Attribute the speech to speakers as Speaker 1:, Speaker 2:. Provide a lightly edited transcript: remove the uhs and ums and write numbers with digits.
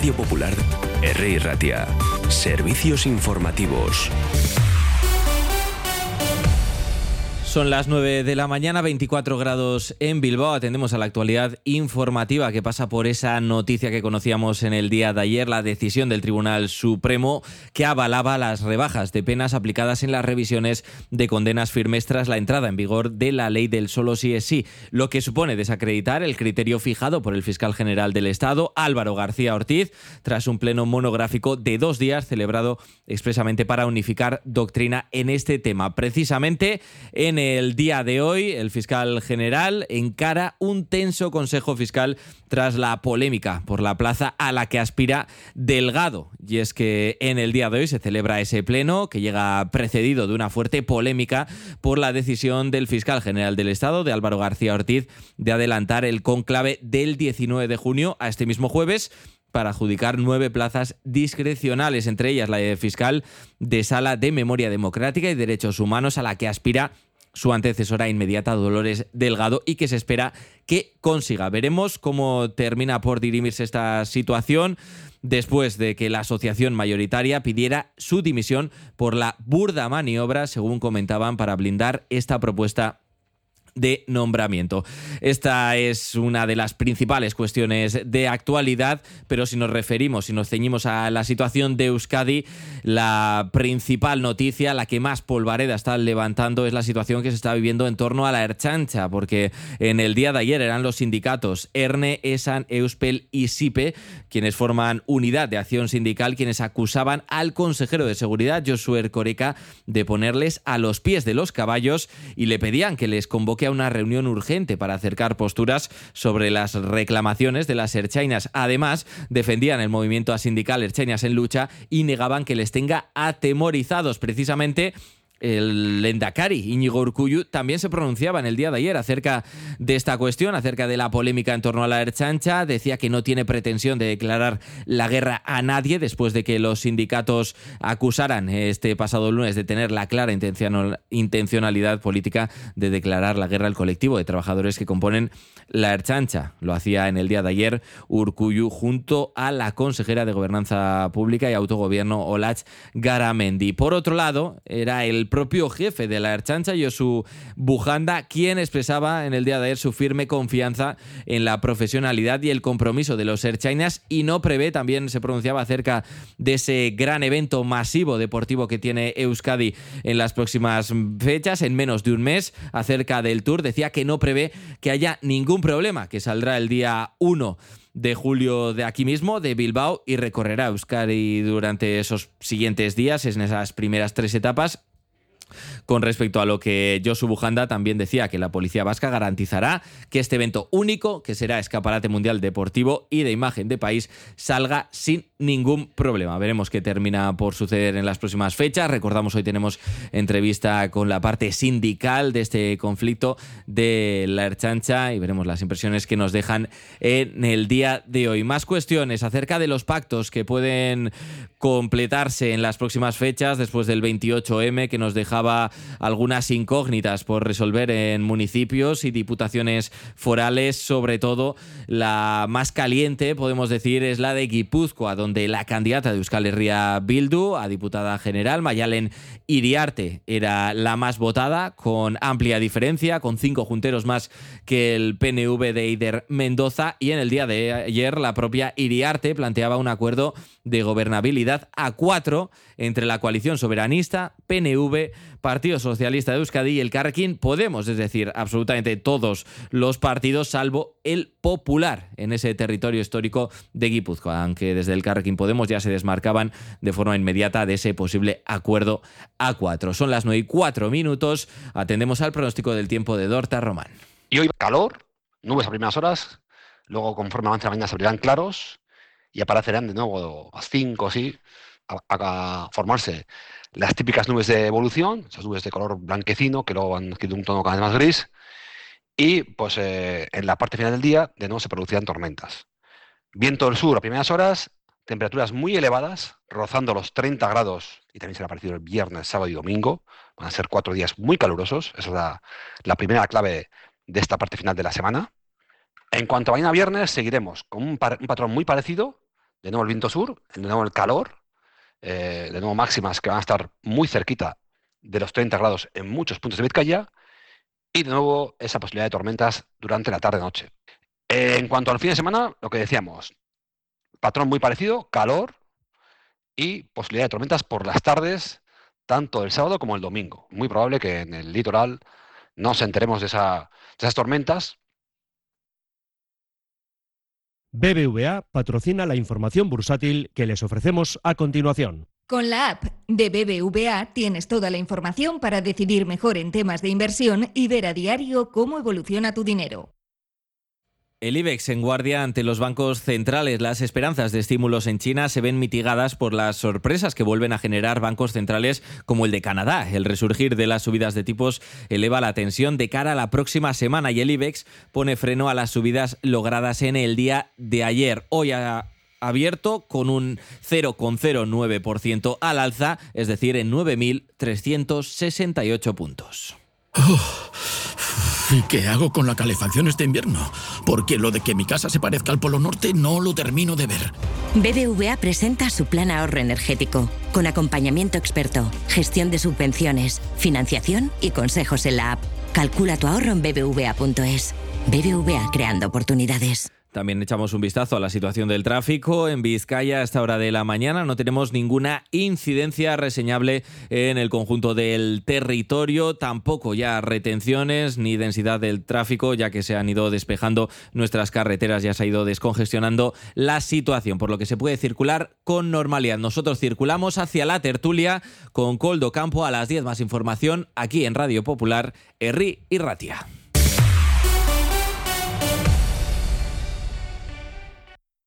Speaker 1: Radio Popular, R. Ratia. Servicios informativos.
Speaker 2: Son las 9 de la mañana, 24 grados en Bilbao. Atendemos a la actualidad informativa que pasa por esa noticia que conocíamos en el día de ayer, la decisión del Tribunal Supremo que avalaba las rebajas de penas aplicadas en las revisiones de condenas firmes tras la entrada en vigor de la ley del solo sí es sí, lo que supone desacreditar el criterio fijado por el fiscal general del Estado, Álvaro García Ortiz, tras un pleno monográfico de 2 días celebrado expresamente para unificar doctrina en este tema. Precisamente en el día de hoy, el fiscal general encara un tenso consejo fiscal tras la polémica por la plaza a la que aspira Delgado. Y es que en el día de hoy se celebra ese pleno que llega precedido de una fuerte polémica por la decisión del fiscal general del Estado, de Álvaro García Ortiz, de adelantar el cónclave del 19 de junio a este mismo jueves para adjudicar 9 plazas discrecionales, entre ellas la de fiscal de Sala de Memoria Democrática y Derechos Humanos, a la que aspira su antecesora inmediata, Dolores Delgado, y que se espera que consiga. Veremos cómo termina por dirimirse esta situación después de que la asociación mayoritaria pidiera su dimisión por la burda maniobra, según comentaban, para blindar esta propuesta de nombramiento. Esta es una de las principales cuestiones de actualidad, pero si nos referimos, si nos ceñimos a la situación de Euskadi, la principal noticia, la que más polvareda está levantando, es la situación que se está viviendo en torno a la Ertzaintza, porque en el día de ayer eran los sindicatos ERNE, ESAN, EUSPEL y SIPE, quienes forman unidad de acción sindical, quienes acusaban al consejero de Seguridad, Josu Erkoreka, de ponerles a los pies de los caballos y le pedían que les convoque a una reunión urgente para acercar posturas sobre las reclamaciones de las ertzainas. Además, defendían el movimiento sindical Ertzainas en Lucha y negaban que les tenga atemorizados. Precisamente el lehendakari Íñigo Urkullu también se pronunciaba en el día de ayer acerca de esta cuestión, acerca de la polémica en torno a la Ertzaintza. Decía que no tiene pretensión de declarar la guerra a nadie después de que los sindicatos acusaran este pasado lunes de tener la clara intencionalidad política de declarar la guerra al colectivo de trabajadores que componen la Ertzaintza. Lo hacía en el día de ayer Urkullu junto a la consejera de Gobernanza Pública y Autogobierno, Olatz Garamendi. Por otro lado, era el propio jefe de la Ertzaintza, Josu Bujanda, quien expresaba en el día de ayer su firme confianza en la profesionalidad y el compromiso de los ertzainas, y no prevé, también se pronunciaba acerca de ese gran evento masivo deportivo que tiene Euskadi en las próximas fechas, en menos de un mes, acerca del Tour. Decía que no prevé que haya ningún problema, que saldrá el día 1 de julio de aquí mismo, de Bilbao, y recorrerá Euskadi durante esos siguientes días, en esas primeras 3 etapas. Con respecto a lo que Josu Bujanda también decía, que la policía vasca garantizará que este evento único, que será escaparate mundial deportivo y de imagen de país, salga sin ningún problema. Veremos qué termina por suceder en las próximas fechas. Recordamos, hoy tenemos entrevista con la parte sindical de este conflicto de la Ertzaintza y veremos las impresiones que nos dejan en el día de hoy. Más cuestiones acerca de los pactos que pueden completarse en las próximas fechas después del 28M, que nos dejaba algunas incógnitas por resolver en municipios y diputaciones forales. Sobre todo, la más caliente, podemos decir, es la de Guipúzcoa, donde la candidata de Euskal Herria Bildu a diputada general, Maialen Iriarte, era la más votada, con amplia diferencia, con 5 junteros más que el PNV de Eider Mendoza. Y en el día de ayer, la propia Iriarte planteaba un acuerdo de gobernabilidad a 4 entre la coalición soberanista, PNV, Partido Socialista de Euskadi y Elkarrekin Podemos, es decir, absolutamente todos los partidos salvo el Popular en ese territorio histórico de Guipúzcoa, aunque desde Elkarrekin Podemos ya se desmarcaban de forma inmediata de ese posible acuerdo a 4. Son las 9:04, atendemos al pronóstico del tiempo de Dorta Román.
Speaker 3: Y hoy calor, nubes a primeras horas, luego conforme avance la mañana se abrirán claros y aparecerán de nuevo a 5 o así a formarse las típicas nubes de evolución, esas nubes de color blanquecino que luego han adquirido un tono cada vez más gris, y pues en la parte final del día de nuevo se producirán tormentas. Viento del sur a primeras horas, temperaturas muy elevadas, rozando los 30 grados, y también será parecido el viernes, sábado y domingo. Van a ser 4 días muy calurosos, esa es la primera clave de esta parte final de la semana. En cuanto a mañana viernes, seguiremos con un patrón muy parecido, de nuevo el viento sur, de nuevo el calor, de nuevo máximas que van a estar muy cerquita de los 30 grados en muchos puntos de Vizcaya, y de nuevo esa posibilidad de tormentas durante la tarde-noche. En cuanto al fin de semana, lo que decíamos, patrón muy parecido, calor y posibilidad de tormentas por las tardes, tanto el sábado como el domingo. Muy probable que en el litoral nos enteremos de esas tormentas.
Speaker 4: BBVA patrocina la información bursátil que les ofrecemos a continuación.
Speaker 5: Con la app de BBVA tienes toda la información para decidir mejor en temas de inversión y ver a diario cómo evoluciona tu dinero.
Speaker 2: El IBEX en guardia ante los bancos centrales. Las esperanzas de estímulos en China se ven mitigadas por las sorpresas que vuelven a generar bancos centrales como el de Canadá. El resurgir de las subidas de tipos eleva la tensión de cara a la próxima semana y el IBEX pone freno a las subidas logradas en el día de ayer. Hoy ha abierto con un 0,09% al alza, es decir, en 9.368 puntos.
Speaker 6: ¿Y qué hago con la calefacción este invierno? Porque lo de que mi casa se parezca al Polo Norte no lo termino de ver.
Speaker 7: BBVA presenta su plan ahorro energético, con acompañamiento experto, gestión de subvenciones, financiación y consejos en la app. Calcula tu ahorro en bbva.es. BBVA, creando oportunidades.
Speaker 2: También echamos un vistazo a la situación del tráfico. En Vizcaya, a esta hora de la mañana, no tenemos ninguna incidencia reseñable en el conjunto del territorio. Tampoco ya retenciones ni densidad del tráfico, ya que se han ido despejando nuestras carreteras, ya se ha ido descongestionando la situación, por lo que se puede circular con normalidad. Nosotros circulamos hacia la tertulia con Koldo Campo a las 10. Más información aquí en Radio Popular, Herri y Ratia.